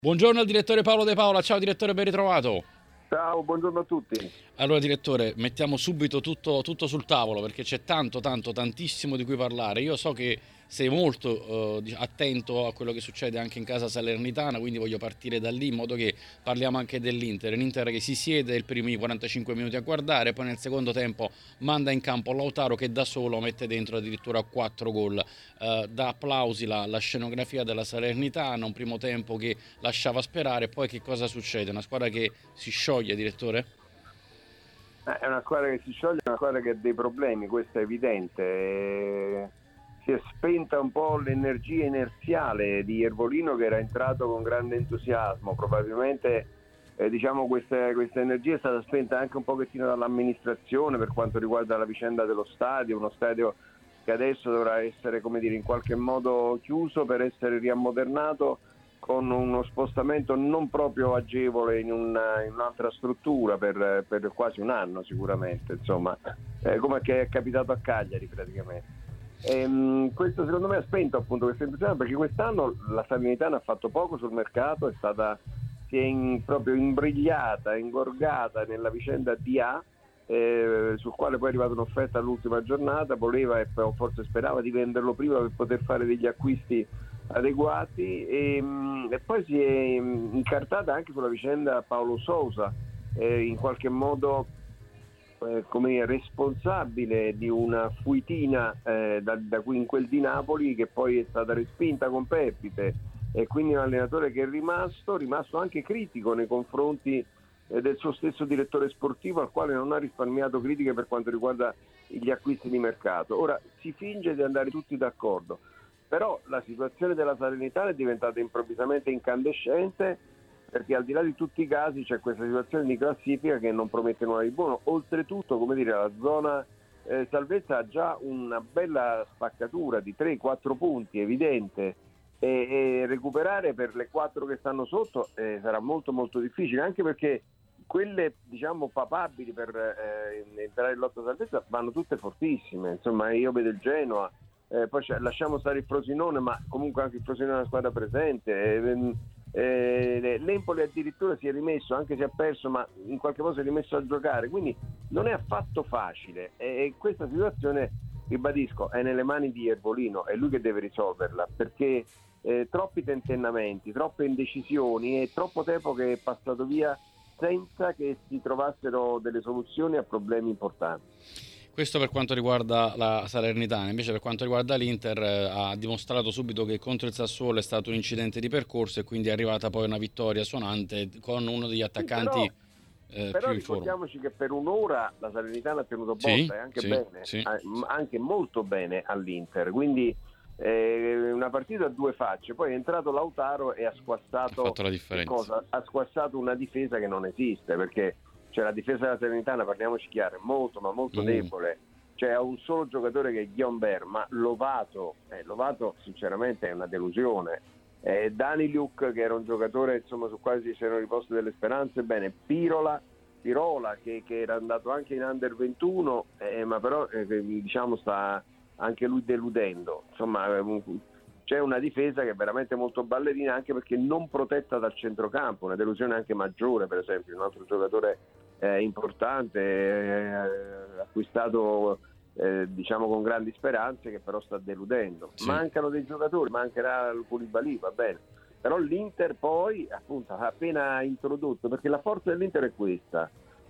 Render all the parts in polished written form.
Buongiorno al direttore Paolo De Paola, ciao direttore, ben ritrovato. Ciao, buongiorno a tutti. Allora direttore, mettiamo subito tutto sul tavolo perché c'è tantissimo di cui parlare. Io so che sei molto attento a quello che succede anche in casa salernitana, quindi voglio partire da lì in modo che parliamo anche dell'Inter. L'Inter che si siede i primi 45 minuti a guardare, poi nel secondo tempo manda in campo Lautaro che da solo mette dentro addirittura 4 gol. Da applausi la scenografia della Salernitana, un primo tempo che lasciava sperare, poi che cosa succede? Una squadra che si scioglie, direttore? È una squadra che si scioglie, è una squadra che ha dei problemi, questo è evidente. Si è spenta un po' l'energia inerziale di Iervolino che era entrato con grande entusiasmo. Probabilmente questa energia è stata spenta anche un pochettino dall'amministrazione per quanto riguarda la vicenda dello stadio, uno stadio che adesso dovrà essere, come dire, in qualche modo chiuso per essere riammodernato, con uno spostamento non proprio agevole in un'altra struttura per quasi un anno sicuramente, insomma, come che è capitato a Cagliari praticamente. Questo secondo me ha spento appunto questo entusiasmo, perché quest'anno la Salernitana ha fatto poco sul mercato, si è proprio imbrigliata, ingorgata nella vicenda DA, sul quale poi è arrivata un'offerta all'ultima giornata, voleva e forse sperava di venderlo prima per poter fare degli acquisti adeguati, e poi si è incartata anche sulla vicenda Paulo Sousa, in qualche modo come responsabile di una fuitina da qui in quel di Napoli, che poi è stata respinta con perdite, e quindi un allenatore che è rimasto anche critico nei confronti del suo stesso direttore sportivo, al quale non ha risparmiato critiche per quanto riguarda gli acquisti di mercato. Ora si finge di andare tutti d'accordo, però la situazione della Salernitana è diventata improvvisamente incandescente, perché al di là di tutti i casi c'è questa situazione di classifica che non promette nulla di buono. Oltretutto, come dire, la zona salvezza ha già una bella spaccatura di 3-4 punti evidente, e recuperare per le 4 che stanno sotto sarà molto molto difficile, anche perché quelle diciamo papabili per entrare in lotta salvezza vanno tutte fortissime. Insomma, io vedo il Genoa, poi lasciamo stare il Frosinone, ma comunque anche il Frosinone è una squadra presente. L'Empoli addirittura si è rimesso, anche se ha perso, ma in qualche modo si è rimesso a giocare, quindi non è affatto facile, e questa situazione, ribadisco, è nelle mani di Iervolino, è lui che deve risolverla, perché troppi tentennamenti, troppe indecisioni e troppo tempo che è passato via senza che si trovassero delle soluzioni a problemi importanti. Questo per quanto riguarda la Salernitana, invece per quanto riguarda l'Inter ha dimostrato subito che contro il Sassuolo è stato un incidente di percorso e quindi è arrivata poi una vittoria suonante con uno degli attaccanti Però più in forma. ricordiamoci che per un'ora la Salernitana ha tenuto botta, e anche bene, anche molto bene all'Inter, quindi una partita a due facce. Poi è entrato Lautaro e ha squassato la differenza. Ha squassato una difesa che non esiste, perché la difesa della Salernitana, parliamoci chiaro, è molto ma molto debole. Ha un solo giocatore che è Guillaume, ma Lovato sinceramente è una delusione. Daniliuk, che era un giocatore insomma su quale si erano riposte delle speranze, bene. Pirola che era andato anche in Under 21, ma però diciamo sta anche lui deludendo. Insomma, c'è una difesa che è veramente molto ballerina, anche perché non protetta dal centrocampo, una delusione anche maggiore. Per esempio un altro giocatore importante, acquistato diciamo con grandi speranze, che però sta deludendo. Mancano dei giocatori, mancherà il Koulibaly, va bene, però l'Inter poi appunto ha appena introdotto, perché la forza dell'Inter è questa: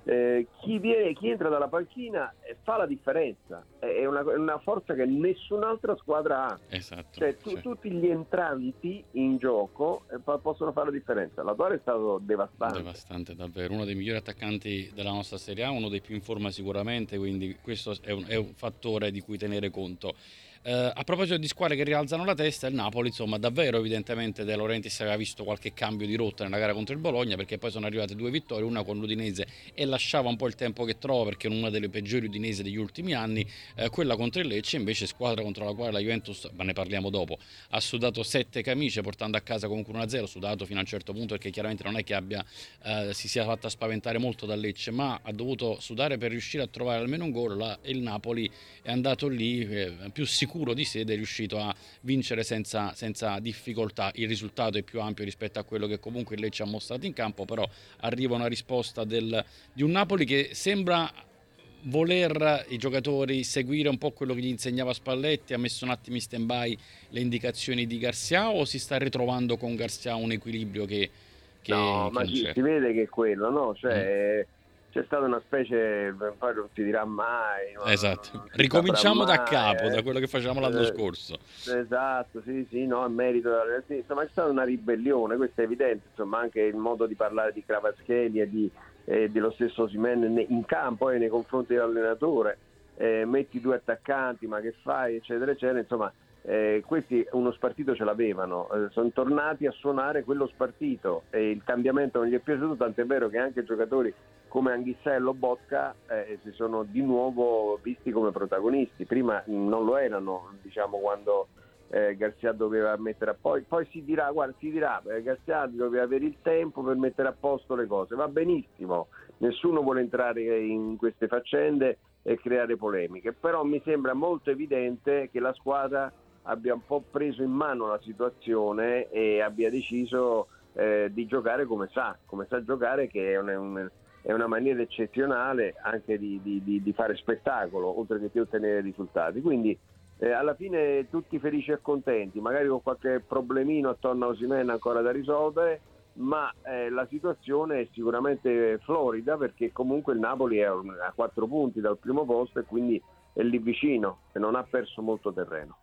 chi entra dalla panchina fa la differenza, è una forza che nessun'altra squadra ha. Esatto, tutti gli entranti in gioco possono fare la differenza. L'attuale è stato devastante davvero, uno dei migliori attaccanti della nostra Serie A, uno dei più in forma sicuramente, quindi questo è un fattore di cui tenere conto. A proposito di squadre che rialzano la testa, il Napoli, insomma, davvero evidentemente De Laurentiis aveva visto qualche cambio di rotta nella gara contro il Bologna, perché poi sono arrivate 2 vittorie, una con l'Udinese e lasciava un po' il tempo che trova, perché è una delle peggiori Udinese degli ultimi anni. Quella contro il Lecce invece, squadra contro la quale la Juventus, ma ne parliamo dopo, ha sudato 7 camicie portando a casa comunque 1-0, sudato fino a un certo punto, perché chiaramente non è che si sia fatta spaventare molto dal Lecce, ma ha dovuto sudare per riuscire a trovare almeno un gol. Il Napoli è andato lì più sicuro sicuro di sé ed è riuscito a vincere senza difficoltà. Il risultato è più ampio rispetto a quello che comunque lei ci ha mostrato in campo, però arriva una risposta di un Napoli che sembra voler i giocatori seguire un po' quello che gli insegnava Spalletti, ha messo un attimo in stand-by le indicazioni di Garcia, o si sta ritrovando con Garcia un equilibrio No, che ma non c'è? si vede che è quello, no? Mm. Cioè, c'è stata una specie, poi non si dirà mai, Esatto, non si saprà ricominciamo da mai. capo, da quello che facevamo l'anno Eh, scorso. esatto, sì, sì, no, a merito della sì, insomma, c'è stata una ribellione, questo è evidente, insomma, anche il modo di parlare di Kvaratskhelia e dello stesso Osimhen in campo e nei confronti dell'allenatore, metti due attaccanti, ma che fai, eccetera, eccetera, insomma. Questi uno spartito ce l'avevano, sono tornati a suonare quello spartito e il cambiamento non gli è piaciuto, tant'è vero che anche giocatori come Anghissà e Lobotka si sono di nuovo visti come protagonisti. Prima non lo erano, diciamo, quando Garcia doveva mettere a poi si dirà Garcia doveva avere il tempo per mettere a posto le cose, va benissimo, nessuno vuole entrare in queste faccende e creare polemiche, però mi sembra molto evidente che la squadra abbia un po' preso in mano la situazione e abbia deciso di giocare come sa giocare, che è una maniera eccezionale anche di fare spettacolo, oltre che di ottenere risultati. Quindi alla fine tutti felici e contenti, magari con qualche problemino attorno a Osimhen ancora da risolvere, ma la situazione è sicuramente florida, perché comunque il Napoli è a 4 punti dal primo posto e quindi è lì vicino e non ha perso molto terreno.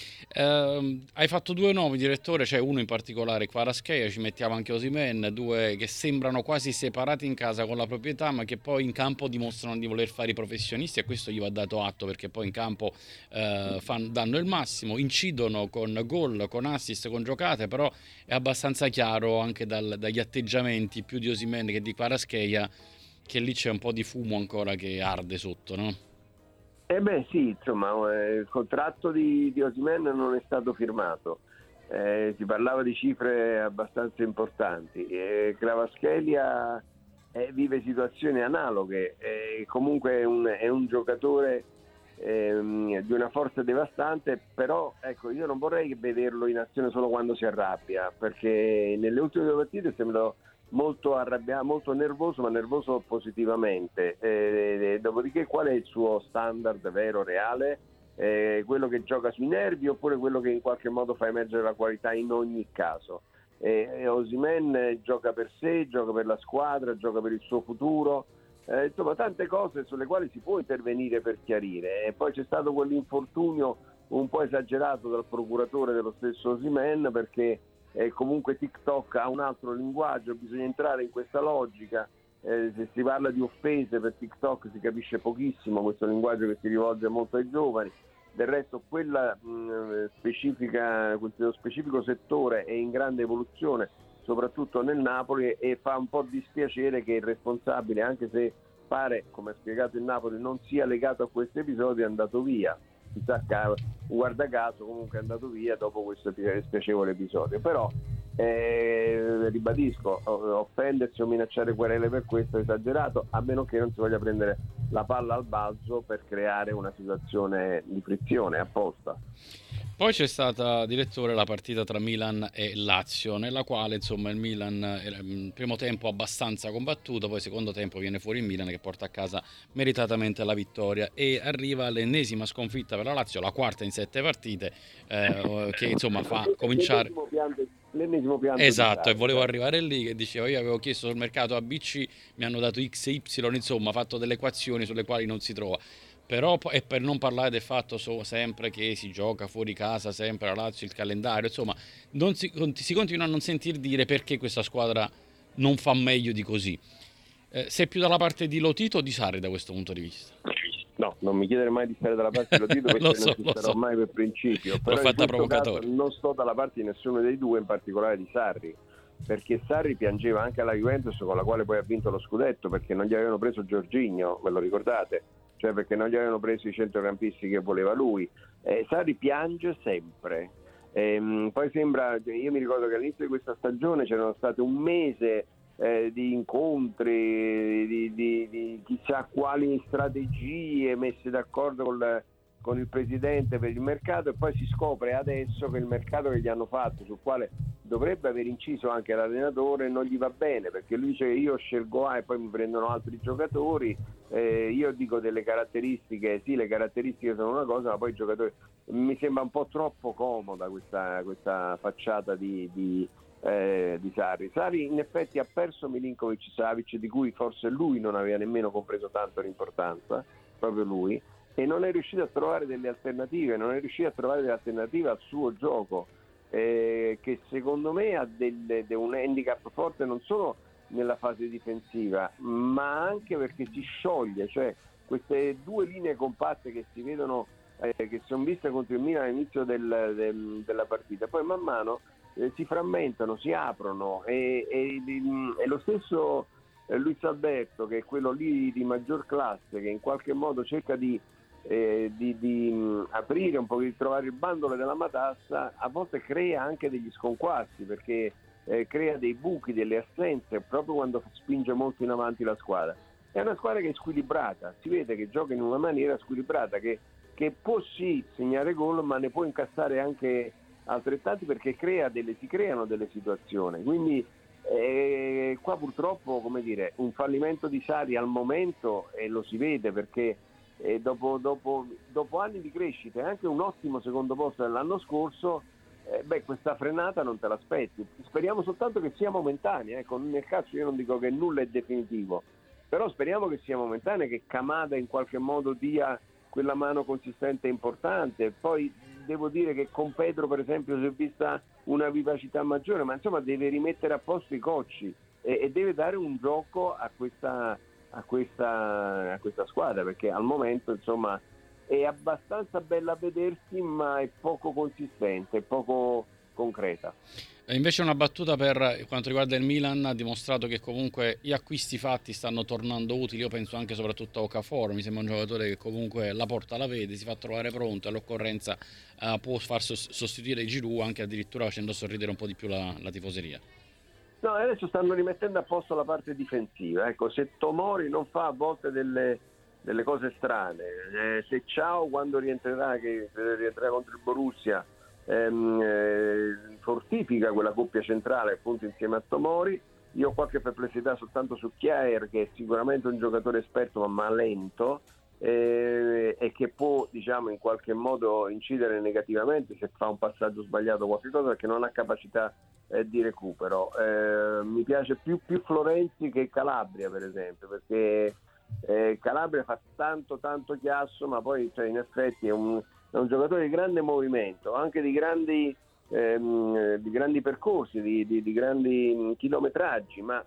Hai fatto due nomi, direttore, cioè uno in particolare, Kvaratskhelia, ci mettiamo anche Osimhen, due che sembrano quasi separati in casa con la proprietà, ma che poi in campo dimostrano di voler fare i professionisti, e questo gli va dato atto, perché poi in campo danno il massimo, incidono con gol, con assist, con giocate, però è abbastanza chiaro anche dagli atteggiamenti più di Osimhen che di Kvaratskhelia che lì c'è un po' di fumo ancora che arde sotto, no? Sì, insomma, il contratto di Osimhen non è stato firmato, si parlava di cifre abbastanza importanti, Kvaratskhelia vive situazioni analoghe, comunque è un giocatore di una forza devastante, però ecco, io non vorrei vederlo in azione solo quando si arrabbia, perché nelle ultime due partite sembra molto arrabbiato, molto nervoso, ma nervoso positivamente. Dopodiché qual è il suo standard vero, reale? Quello che gioca sui nervi oppure quello che in qualche modo fa emergere la qualità in ogni caso? Osimhen gioca per sé, gioca per la squadra, gioca per il suo futuro, insomma tante cose sulle quali si può intervenire per chiarire. E poi c'è stato quell'infortunio un po' esagerato dal procuratore dello stesso Osimhen, perché comunque TikTok ha un altro linguaggio, bisogna entrare in questa logica, se si parla di offese per TikTok si capisce pochissimo, questo linguaggio che si rivolge molto ai giovani. Del resto quello specifico settore è in grande evoluzione, soprattutto nel Napoli, e fa un po' dispiacere che il responsabile, anche se pare, come ha spiegato il Napoli, non sia legato a questo episodio, è andato via. Guarda caso comunque è andato via dopo questo spiacevole episodio, però ribadisco, offendersi o minacciare querele per questo è esagerato, a meno che non si voglia prendere la palla al balzo per creare una situazione di frizione apposta. Poi c'è stata, direttore, la partita tra Milan e Lazio, nella quale insomma il Milan era il primo tempo abbastanza combattuto, poi il secondo tempo viene fuori il Milan che porta a casa meritatamente la vittoria e arriva l'ennesima sconfitta per la Lazio, la quarta in 7 partite, che insomma fa cominciare... L'ennesimo pianto Esatto, e di volevo arrivare lì, che dicevo, io avevo chiesto sul mercato ABC, mi hanno dato X e Y, insomma, ho fatto delle equazioni sulle quali non si trova. Però, e per non parlare del fatto sempre che si gioca fuori casa, sempre la Lazio, il calendario, insomma, si continua a non sentir dire perché questa squadra non fa meglio di così. Sei più dalla parte di Lotito o di Sarri da questo punto di vista? No, non mi chiedere mai di stare dalla parte dello Tito, perché non ci starò mai per principio. L'ho Però in fatta questo caso provocatoria. non sto dalla parte di nessuno dei due, in particolare di Sarri, perché Sarri piangeva anche alla Juventus, con la quale poi ha vinto lo scudetto, perché non gli avevano preso Jorginho, ve lo ricordate? Cioè perché non gli avevano preso i centrocampisti che voleva lui. Sarri piange sempre. Poi sembra, io mi ricordo che all'inizio di questa stagione c'erano state un mese di incontri, di chissà quali strategie messe d'accordo con il presidente per il mercato, e poi si scopre adesso che il mercato che gli hanno fatto, sul quale dovrebbe aver inciso anche l'allenatore, non gli va bene, perché lui dice io scelgo A e poi mi prendono altri giocatori, io dico delle caratteristiche, sì, le caratteristiche sono una cosa, ma poi i giocatori, mi sembra un po' troppo comoda questa facciata di Sarri. Sarri in effetti ha perso Milinkovic-Savic, di cui forse lui non aveva nemmeno compreso tanto l'importanza, proprio lui, e non è riuscito a trovare delle alternative, al suo gioco, che secondo me ha un handicap forte non solo nella fase difensiva, ma anche perché si scioglie, cioè queste due linee compatte che si vedono, che sono viste contro il Milan all'inizio della partita, poi man mano si frammentano, si aprono, e lo stesso Luis Alberto, che è quello lì di maggior classe, che in qualche modo cerca di aprire un po', di trovare il bandolo della matassa, a volte crea anche degli sconquassi, perché crea dei buchi, delle assenze proprio quando spinge molto in avanti la squadra. È una squadra che è squilibrata, si vede che gioca in una maniera squilibrata, che può sì segnare gol, ma ne può incassare anche altrettanti, perché si creano delle situazioni. Quindi qua purtroppo, come dire, un fallimento di Sarri al momento, e lo si vede perché dopo anni di crescita e anche un ottimo secondo posto dell'anno scorso, questa frenata non te l'aspetti. Speriamo soltanto che sia momentanea, nel calcio io non dico che nulla è definitivo, però speriamo che sia momentanea, che Kamada in qualche modo dia quella mano consistente e importante. Poi devo dire che con Pedro, per esempio, si è vista una vivacità maggiore, ma insomma deve rimettere a posto i cocci e deve dare un gioco a questa squadra, perché al momento insomma è abbastanza bella a vedersi, ma è poco consistente, poco concreta. Invece una battuta per quanto riguarda il Milan: ha dimostrato che comunque gli acquisti fatti stanno tornando utili. Io penso anche soprattutto a Okafor, mi sembra un giocatore che comunque la porta la vede, si fa trovare pronto, all'occorrenza può far sostituire Giroud, anche addirittura facendo sorridere un po' di più la tifoseria. No, adesso stanno rimettendo a posto la parte difensiva. Ecco, se Tomori non fa a volte delle cose strane, se Ciao quando rientrerà contro il Borussia fortifica quella coppia centrale appunto insieme a Tomori. Io ho qualche perplessità soltanto su Kjaer, che è sicuramente un giocatore esperto ma lento, e che può, diciamo, in qualche modo incidere negativamente se fa un passaggio sbagliato o qualche cosa, perché non ha capacità di recupero. Mi piace più Florenzi che Calabria, per esempio, perché Calabria fa tanto chiasso, ma poi in effetti è un giocatore di grande movimento, anche di grandi percorsi, di grandi chilometraggi, ma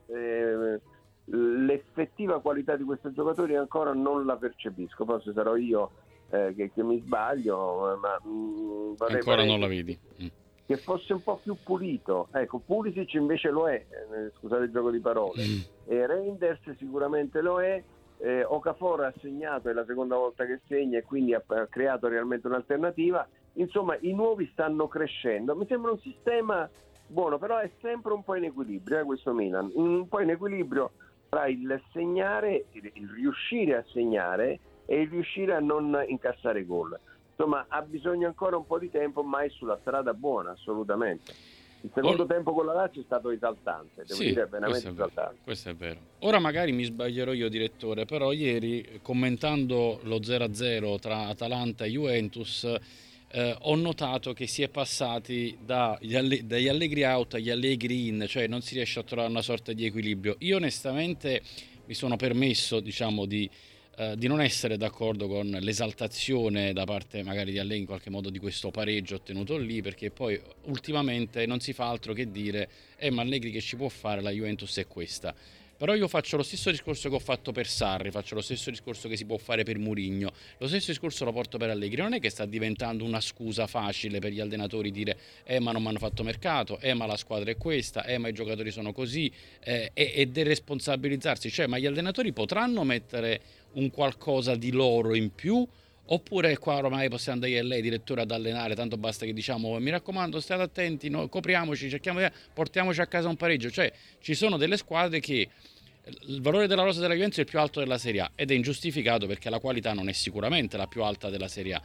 l'effettiva qualità di questo giocatore ancora non la percepisco. Forse sarò io che mi sbaglio, ma ancora non la vedi. Che fosse un po' più pulito. Ecco, Pulisic invece lo è, scusate il gioco di parole, e Reinders sicuramente lo è. Okafor ha segnato, è la seconda volta che segna, e quindi ha creato realmente un'alternativa. Insomma, i nuovi stanno crescendo. Mi sembra un sistema buono, però è sempre un po' in equilibrio, questo Milan, un po' in equilibrio tra il segnare, il riuscire a segnare e il riuscire a non incassare gol. Insomma, ha bisogno ancora un po' di tempo, ma è sulla strada buona, assolutamente. Il secondo tempo con la Lazio è stato esaltante, devo dire, veramente esaltante. Questo è vero. Ora magari mi sbaglierò io, direttore, però ieri, commentando lo 0-0 tra Atalanta e Juventus, ho notato che si è passati dagli Allegri out agli Allegri in, cioè non si riesce a trovare una sorta di equilibrio. Io onestamente mi sono permesso, diciamo, di non essere d'accordo con l'esaltazione da parte magari di Allegri in qualche modo di questo pareggio ottenuto lì, perché poi ultimamente non si fa altro che dire ma Allegri che ci può fare, la Juventus è questa. Però io faccio lo stesso discorso che ho fatto per Sarri, faccio lo stesso discorso che si può fare per Mourinho, lo stesso discorso lo porto per Allegri. Non è che sta diventando una scusa facile per gli allenatori dire ma non mi hanno fatto mercato, ma la squadra è questa, ma i giocatori sono così, e deresponsabilizzarsi. Cioè, ma gli allenatori potranno mettere un qualcosa di loro in più, oppure qua ormai possiamo andare a lei, direttore, ad allenare, tanto basta che diciamo mi raccomando state attenti, copriamoci, portiamoci a casa un pareggio. Cioè, ci sono delle squadre che il valore della rosa della Juventus è il più alto della Serie A, ed è ingiustificato perché la qualità non è sicuramente la più alta della Serie A,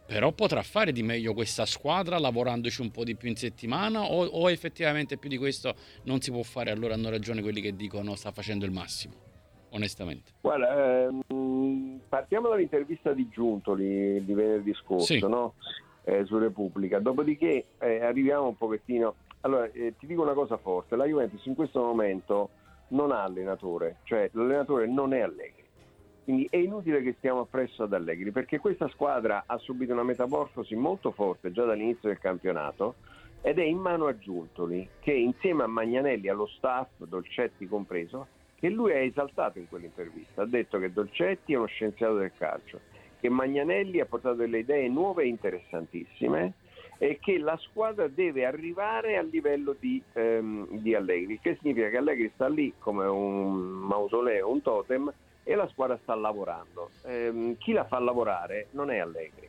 Però potrà fare di meglio questa squadra lavorandoci un po' di più in settimana o effettivamente più di questo non si può fare? Allora hanno ragione quelli che dicono sta facendo il massimo, onestamente. Guarda, partiamo dall'intervista di Giuntoli di venerdì scorso, Sì, no? Su Repubblica, dopodiché arriviamo un pochettino. Allora, ti dico una cosa forte: la Juventus in questo momento non ha allenatore, cioè l'allenatore non è Allegri. Quindi è inutile che stiamo appresso ad Allegri, perché questa squadra ha subito una metamorfosi molto forte già dall'inizio del campionato ed è in mano a Giuntoli, che insieme a Magnanelli, allo staff, Dolcetti compreso, che lui ha esaltato in quell'intervista. Ha detto che Dolcetti è uno scienziato del calcio, che Magnanelli ha portato delle idee nuove e interessantissime e che la squadra deve arrivare al livello di Allegri, che significa che Allegri sta lì come un mausoleo, un totem, e la squadra sta lavorando. Chi la fa lavorare non è Allegri.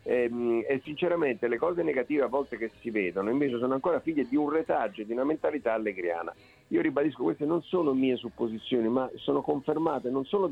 E sinceramente le cose negative a volte che si vedono invece sono ancora figlie di un retaggio, di una mentalità allegriana. Io ribadisco, queste non sono mie supposizioni, ma sono confermate non solo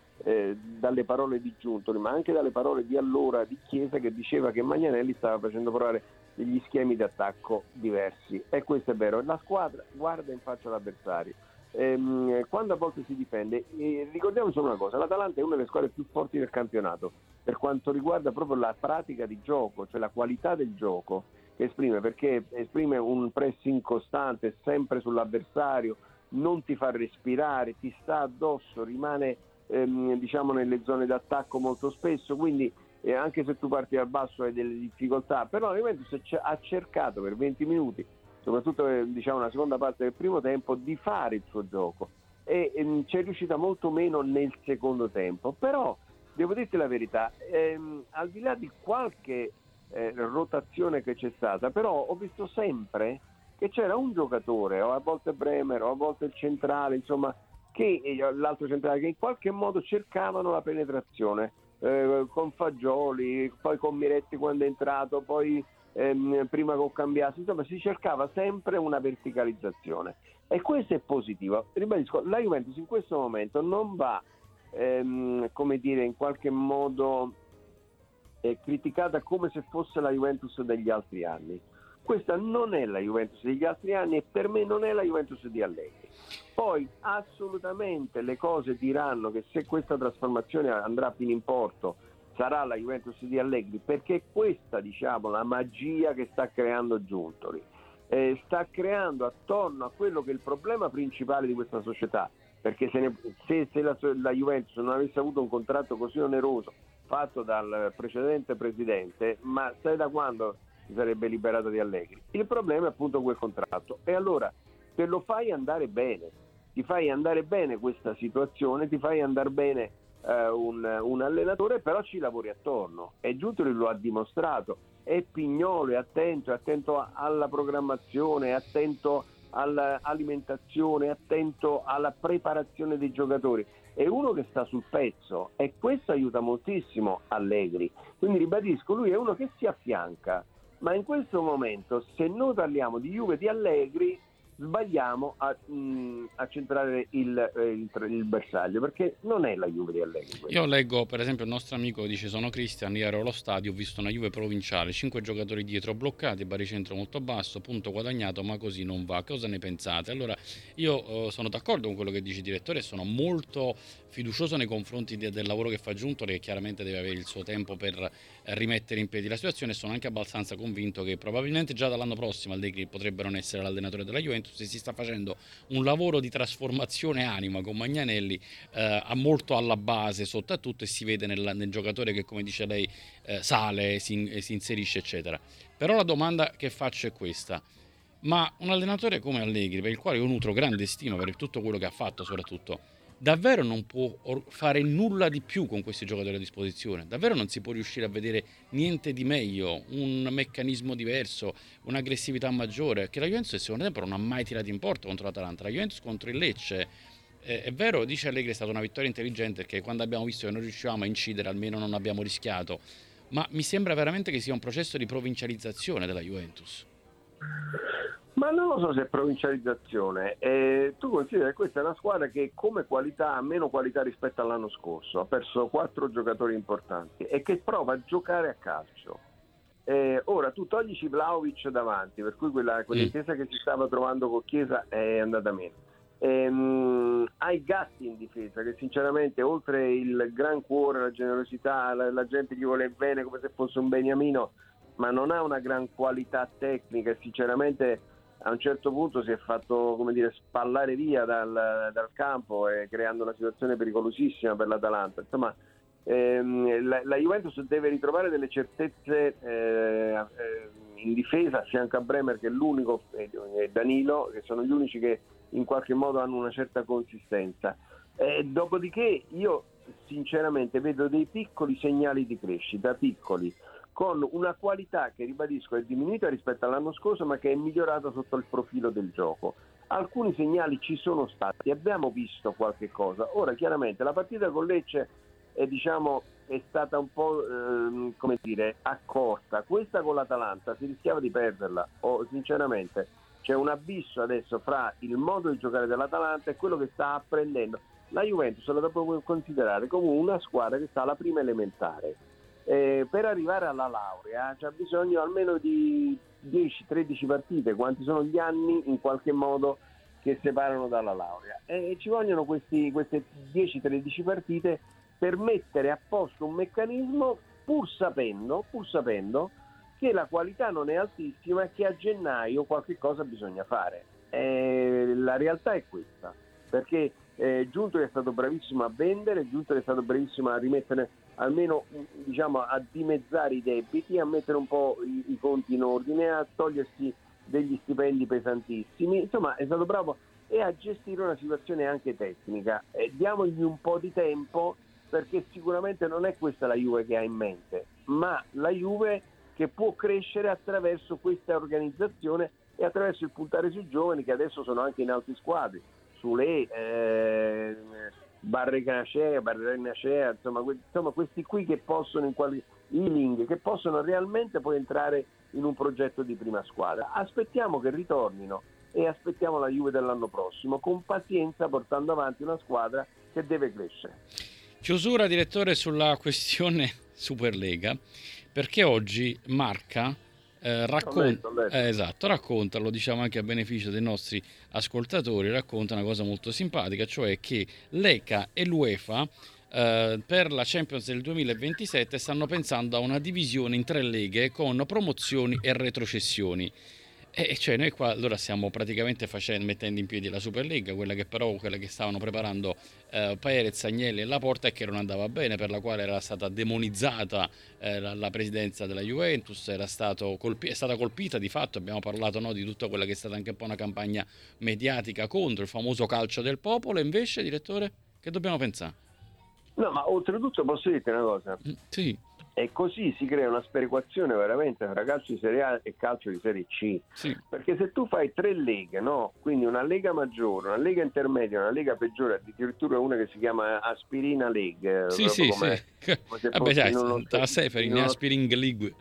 dalle parole di Giuntoli, ma anche dalle parole di allora di Chiesa, che diceva che Magnanelli stava facendo provare degli schemi di attacco diversi, e questo è vero. La squadra guarda in faccia l'avversario. Quando a volte si difende, ricordiamo solo una cosa: l'Atalanta è una delle squadre più forti del campionato per quanto riguarda proprio la pratica di gioco, cioè la qualità del gioco che esprime, perché esprime un pressing costante sempre sull'avversario, non ti fa respirare, ti sta addosso, rimane diciamo nelle zone d'attacco molto spesso, quindi anche se tu parti dal basso hai delle difficoltà, però la Juventus ha cercato per 20 minuti, soprattutto diciamo nella seconda parte del primo tempo, di fare il suo gioco e ci è riuscita molto meno nel secondo tempo. Però devo dirti la verità, al di là di qualche rotazione che c'è stata, però ho visto sempre che c'era un giocatore, o a volte Bremer o a volte il centrale, insomma, che l'altro centrale, che in qualche modo cercavano la penetrazione, con Fagioli, poi con Miretti quando è entrato, poi prima con Cambiasi, insomma si cercava sempre una verticalizzazione, e questo è positivo. Ribadisco, la Juventus in questo momento non va come dire, in qualche modo criticata come se fosse la Juventus degli altri anni. Questa non è la Juventus degli altri anni e per me non è la Juventus di Allegri. Poi assolutamente le cose diranno che se questa trasformazione andrà fino in porto sarà la Juventus di Allegri, perché è questa, diciamo, la magia che sta creando Giuntoli. Sta creando attorno a quello che è il problema principale di questa società, perché se la Juventus non avesse avuto un contratto così oneroso fatto dal precedente presidente, ma sai da quando si sarebbe liberato di Allegri? Il problema è appunto quel contratto, e allora se lo fai andare bene, ti fai andare bene questa situazione, ti fai andare bene un allenatore, però ci lavori attorno, e Giuntoli lo ha dimostrato. È Pignolo, è attento alla programmazione, è attento all'alimentazione, è attento alla preparazione dei giocatori, è uno che sta sul pezzo, e questo aiuta moltissimo Allegri. Quindi ribadisco, lui è uno che si affianca, ma in questo momento se noi parliamo di Juve di Allegri sbagliamo a centrare il bersaglio, perché non è la Juve di Allegri questa. Io leggo, per esempio, il nostro amico dice: sono Cristian, ieri ero allo stadio, ho visto una Juve provinciale, 5 giocatori dietro bloccati, baricentro molto basso, punto guadagnato, ma così non va. Cosa ne pensate? Allora, io sono d'accordo con quello che dice il direttore, sono molto fiducioso nei confronti del lavoro che fa Giuntoli, che chiaramente deve avere il suo tempo per rimettere in piedi la situazione. Sono anche abbastanza convinto che probabilmente già dall'anno prossimo Allegri potrebbe non essere l'allenatore della Juventus. Si sta facendo un lavoro di trasformazione anima con Magnanelli, molto alla base sotto a tutto, e si vede nel giocatore che, come dice lei, sale, si inserisce eccetera. Però la domanda che faccio è questa: ma un allenatore come Allegri, per il quale io nutro grande stima per tutto quello che ha fatto, soprattutto, davvero non può fare nulla di più con questi giocatori a disposizione? Davvero non si può riuscire a vedere niente di meglio, un meccanismo diverso, un'aggressività maggiore? Che la Juventus nel secondo tempo non ha mai tirato in porta contro l'Atalanta, la Juventus contro il Lecce. È vero, dice Allegri, è stata una vittoria intelligente, perché quando abbiamo visto che non riuscivamo a incidere almeno non abbiamo rischiato, ma mi sembra veramente che sia un processo di provincializzazione della Juventus. Ma non lo so se è provincializzazione. Tu consideri che questa è una squadra che come qualità ha meno qualità rispetto all'anno scorso, ha perso 4 giocatori importanti e che prova a giocare a calcio. Ora tu toglici Vlahovic davanti, per cui quell'intesa che si stava trovando con Chiesa è andata meno. Hai Gatti in difesa che sinceramente, oltre il gran cuore, la generosità, la gente gli vuole bene come se fosse un beniamino, ma non ha una gran qualità tecnica e sinceramente a un certo punto si è fatto, come dire, spallare via dal campo, creando una situazione pericolosissima per l'Atalanta. Insomma, la Juventus deve ritrovare delle certezze in difesa a fianco a Bremer, che è l'unico, e Danilo, che sono gli unici che in qualche modo hanno una certa consistenza. Dopodiché io sinceramente vedo dei piccoli segnali di crescita, piccoli, con una qualità che, ribadisco, è diminuita rispetto all'anno scorso, ma che è migliorata sotto il profilo del gioco. Alcuni segnali ci sono stati, abbiamo visto qualche cosa. Ora chiaramente la partita con Lecce è stata un po' come dire, accorta. Questa con l'Atalanta si rischiava di perderla, sinceramente c'è un abisso adesso fra il modo di giocare dell'Atalanta e quello che sta apprendendo. La Juventus la devo considerare come una squadra che sta alla prima elementare. Per arrivare alla laurea c'è bisogno almeno di 10-13 partite, quanti sono gli anni in qualche modo che separano dalla laurea, e ci vogliono queste 10-13 partite per mettere a posto un meccanismo, pur sapendo che la qualità non è altissima e che a gennaio qualche cosa bisogna fare. La realtà è questa, perché Giuntoli è stato bravissimo a vendere, Giuntoli è stato bravissimo a rimettere, almeno a dimezzare i debiti, a mettere un po' i conti in ordine, a togliersi degli stipendi pesantissimi, insomma è stato bravo, e a gestire una situazione anche tecnica. Diamogli un po' di tempo, perché sicuramente non è questa la Juve che ha in mente, ma la Juve che può crescere attraverso questa organizzazione e attraverso il puntare sui giovani che adesso sono anche in altre squadre, Sule, Barrenacea, insomma questi qui che possono Ealing, che possono realmente poi entrare in un progetto di prima squadra. Aspettiamo che ritornino e aspettiamo la Juve dell'anno prossimo con pazienza, portando avanti una squadra che deve crescere. Chiusura, direttore, sulla questione Superlega, perché oggi Marca racconta, lo diciamo anche a beneficio dei nostri ascoltatori, racconta una cosa molto simpatica, cioè che l'ECA e l'UEFA per la Champions del 2027 stanno pensando a una divisione in 3 leghe con promozioni e retrocessioni. E cioè noi qua allora stiamo praticamente mettendo in piedi la Superlega, quella che stavano preparando Perez, Agnelli e Laporta, e che non andava bene, per la quale era stata demonizzata la presidenza della Juventus, è stata colpita di fatto. Abbiamo parlato, no, di tutta quella che è stata anche un po' una campagna mediatica contro il famoso calcio del popolo. Invece, direttore, che dobbiamo pensare? No, ma oltretutto posso dirti una cosa? Sì. E così si crea una sperequazione veramente tra calcio di Serie A e calcio di Serie C. Sì. Perché se tu fai 3 leghe, no? Quindi una lega maggiore, una lega intermedia, una lega peggiore, addirittura una che si chiama Aspirina League. Sì. Vabbè, dai, Aspirin League.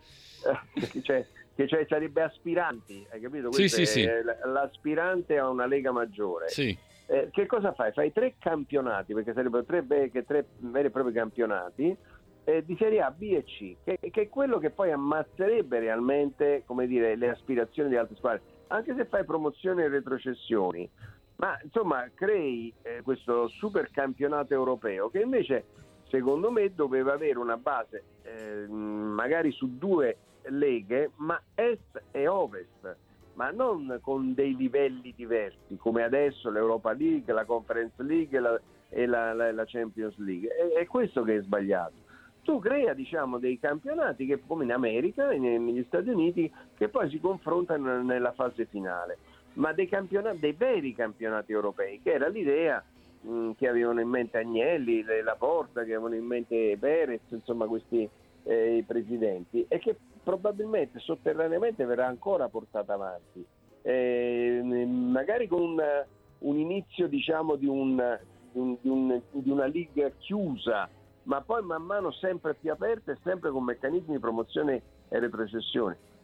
Che sarebbe aspiranti, hai capito? Sì. L'aspirante a una lega maggiore. Sì. Che cosa fai? Fai 3 campionati, perché sarebbero 3 veri e propri campionati, di Serie A, B e C, che è quello che poi ammazzerebbe realmente, come dire, le aspirazioni di altre squadre, anche se fai promozioni e retrocessioni, ma insomma crei questo super campionato europeo che invece secondo me doveva avere una base magari su 2 leghe, ma est e ovest, ma non con dei livelli diversi come adesso l'Europa League, la Conference League e la Champions League. È questo che è sbagliato. Tu crea, dei campionati che, come in America e negli Stati Uniti, che poi si confrontano nella fase finale, ma dei veri campionati europei, che era l'idea che avevano in mente Agnelli, Laporta, che avevano in mente Perez, insomma questi i presidenti, e che probabilmente sotterraneamente verrà ancora portata avanti, magari con un inizio di una liga chiusa, ma poi man mano sempre più aperta e sempre con meccanismi di promozione e retrocessione.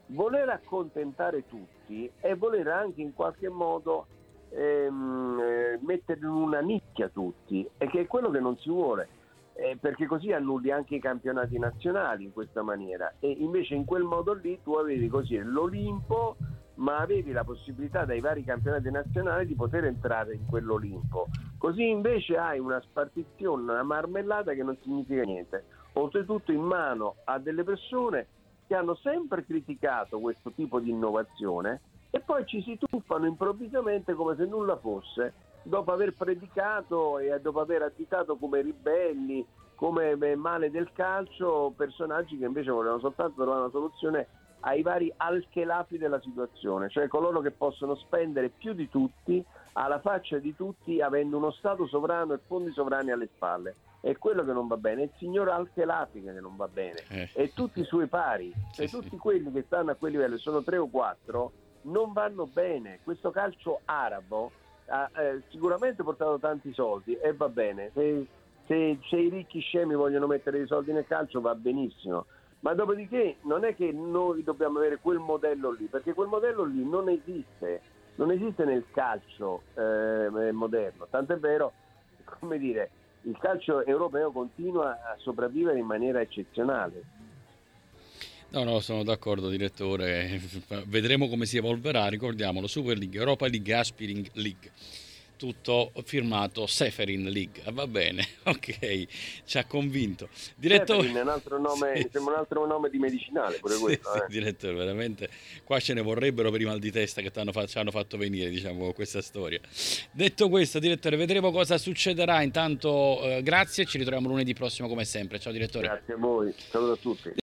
voler accontentare tutti e voler anche in qualche modo mettere in una nicchia tutti, e che è quello che non si vuole, perché così annulli anche i campionati nazionali in questa maniera, e invece in quel modo lì tu avevi così l'Olimpo, ma avevi la possibilità dai vari campionati nazionali di poter entrare in quell'Olimpo. Così invece hai una spartizione, una marmellata che non significa niente, oltretutto in mano a delle persone che hanno sempre criticato questo tipo di innovazione e poi ci si tuffano improvvisamente come se nulla fosse, dopo aver predicato e dopo aver additato come ribelli, come male del calcio, personaggi che invece volevano soltanto trovare una soluzione ai vari alchelafi della situazione, cioè coloro che possono spendere più di tutti, alla faccia di tutti, avendo uno Stato sovrano e fondi sovrani alle spalle. È quello che non va bene, è il signor Alchelafi che non va bene, e tutti i suoi pari, cioè tutti quelli che stanno a quel livello, sono 3 o 4, non vanno bene. Questo calcio arabo ha sicuramente portato tanti soldi e va bene, se i ricchi scemi vogliono mettere i soldi nel calcio va benissimo, ma dopodiché non è che noi dobbiamo avere quel modello lì, perché quel modello lì non esiste nel calcio moderno, tant'è vero, come dire, il calcio europeo continua a sopravvivere in maniera eccezionale. No, sono d'accordo, direttore. Vedremo come si evolverà. Ricordiamolo: Super League, Europa League, Aspiring League. Tutto firmato Seferin League. Va bene, ok, ci ha convinto. Direttore, Seferin è un altro nome, sì, sembra un altro nome di medicinale, pure questo. sì, direttore, veramente qua ce ne vorrebbero per i mal di testa che ci hanno fatto venire, diciamo, questa storia. Detto questo, direttore, vedremo cosa succederà. Intanto grazie, ci ritroviamo lunedì prossimo come sempre. Ciao direttore. Grazie a voi, saluto a tutti.